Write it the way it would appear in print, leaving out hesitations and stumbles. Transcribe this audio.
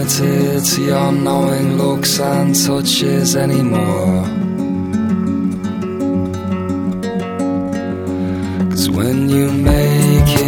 limited to your knowing looks and touches anymore. 'Cause when you make